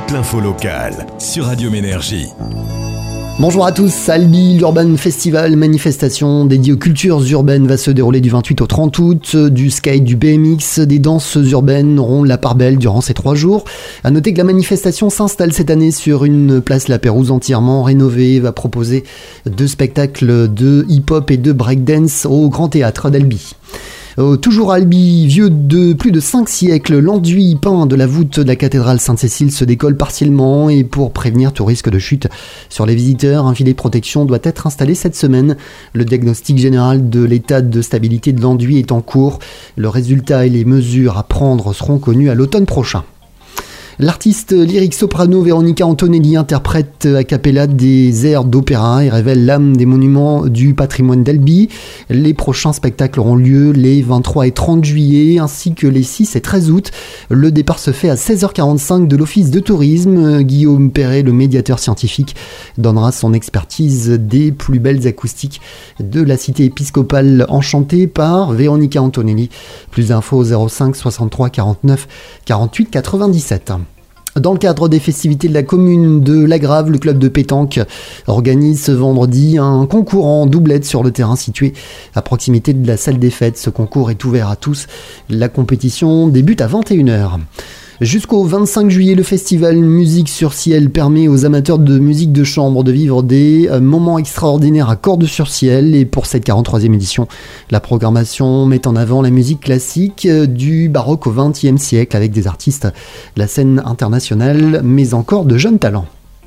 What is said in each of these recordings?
toute l'info locale sur Radio Ménergie. Bonjour à tous, Albi, l'Urban Festival, manifestation dédiée aux cultures urbaines, va se dérouler du 28 au 30 août. Du skate, du BMX, des danses urbaines auront la part belle durant ces 3 jours. À noter que la manifestation s'installe cette année sur une place La Pérouse entièrement rénovée et va proposer 2 spectacles de hip-hop et de breakdance au Grand Théâtre d'Albi. Toujours à Albi, vieux de plus de 5 siècles, l'enduit peint de la voûte de la cathédrale Sainte-Cécile se décolle partiellement et pour prévenir tout risque de chute sur les visiteurs, un filet de protection doit être installé cette semaine. Le diagnostic général de l'état de stabilité de l'enduit est en cours. Le résultat et les mesures à prendre seront connus à l'automne prochain. L'artiste lyrique soprano Véronica Antonelli interprète a cappella des airs d'opéra et révèle l'âme des monuments du patrimoine d'Albi. Les prochains spectacles auront lieu les 23 et 30 juillet ainsi que les 6 et 13 août. Le départ se fait à 16h45 de l'office de tourisme. Guillaume Perret, le médiateur scientifique, donnera son expertise des plus belles acoustiques de la cité épiscopale enchantée par Véronica Antonelli. Plus d'infos 05 63 49 48 97. Dans le cadre des festivités de la commune de Lagrave, le club de pétanque organise ce vendredi un concours en doublette sur le terrain situé à proximité de la salle des fêtes. Ce concours est ouvert à tous. La compétition débute à 21h. Jusqu'au 25 juillet, le festival Musique sur Ciel permet aux amateurs de musique de chambre de vivre des moments extraordinaires à Cordes-sur-Ciel. Et pour cette 43e édition, la programmation met en avant la musique classique du baroque au XXe siècle avec des artistes de la scène internationale, mais encore de jeunes talents.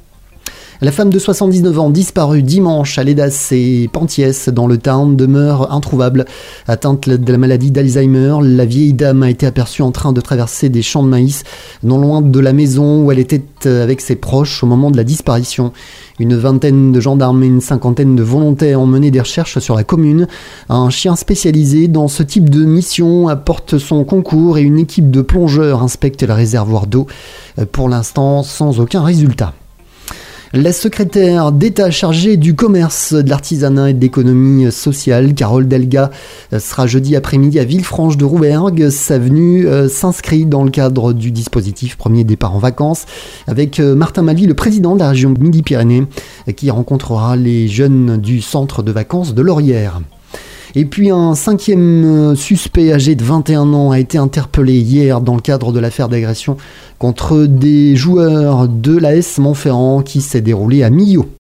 La femme de 79 ans disparue dimanche à Lédas et Pentiès dans le Tarn demeure introuvable. Atteinte de la maladie d'Alzheimer, la vieille dame a été aperçue en train de traverser des champs de maïs non loin de la maison où elle était avec ses proches au moment de la disparition. Une vingtaine de gendarmes et une cinquantaine de volontaires ont mené des recherches sur la commune. Un chien spécialisé dans ce type de mission apporte son concours et une équipe de plongeurs inspecte le réservoir d'eau. Pour l'instant, sans aucun résultat. La secrétaire d'État chargée du commerce, de l'artisanat et de l'économie sociale, Carole Delga, sera jeudi après-midi à Villefranche de Rouergue. Sa venue s'inscrit dans le cadre du dispositif Premier départ en vacances avec Martin Malvy, le président de la région Midi-Pyrénées, qui rencontrera les jeunes du centre de vacances de Laurière. Et puis un 5e suspect âgé de 21 ans a été interpellé hier dans le cadre de l'affaire d'agression contre des joueurs de l'AS Montferrand qui s'est déroulée à Millau.